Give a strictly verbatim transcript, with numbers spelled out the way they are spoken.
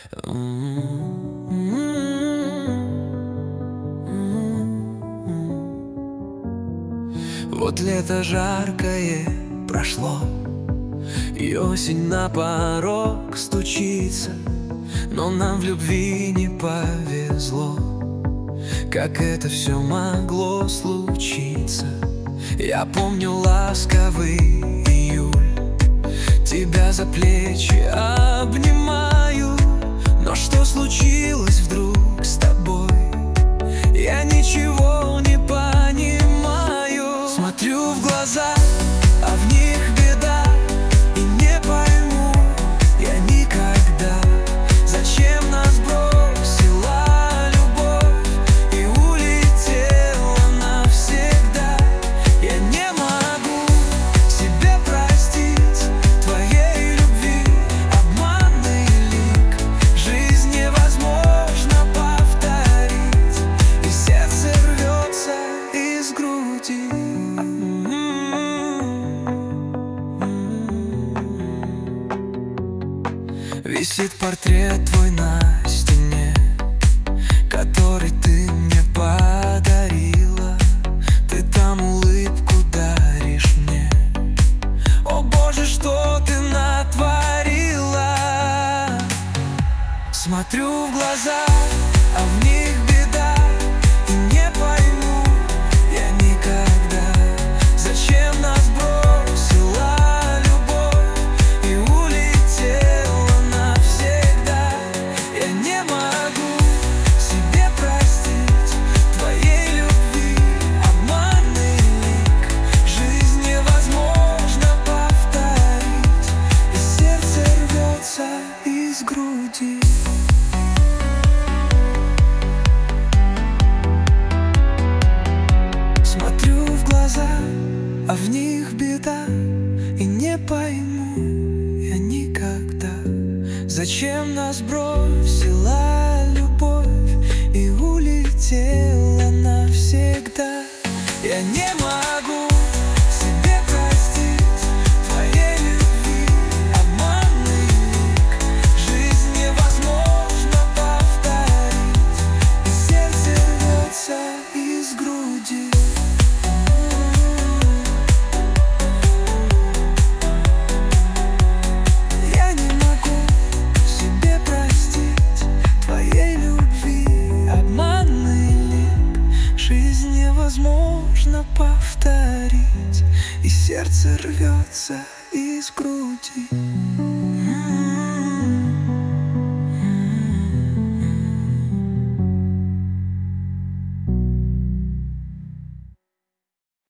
Вот лето жаркое прошло, и осень на порог стучится, но нам в любви не повезло. Как это все могло случиться? Я помню ласковый июль, тебя за плечи обнимаю. Но что случилось вдруг с тобой? Я ничего не понимаю. Смотрю в глаза, а в них беда, и не пойму я никогда, зачем нас бросила любовь и улетела навсегда. Я не могу себе простить твоей любви обманный лик. Жизнь невозможно повторить, и сердце рвется из груди. Висит портрет твой на стене, который ты мне подарила. Ты там улыбку даришь мне. О Боже, что ты натворила? Смотрю в глаза, а в них беда, и не пойму я никогда, зачем нас бросила любовь и улетела навсегда. Я не могу себе простить твоей любви обманный лик. Жизнь невозможно повторить, и сердце рвется из груди. Смотрю в глаза, а в них беда, и не пойму я никогда, зачем нас бросила любовь и улетела навсегда. Я не могу себе простить твоей любви обманный лик. Жизнь невозможно повторить, и сердце рвется из груди. Я не могу себе простить твоей любви обманный лик. Жизнь невозможно повторить, и сердце рвется из груди.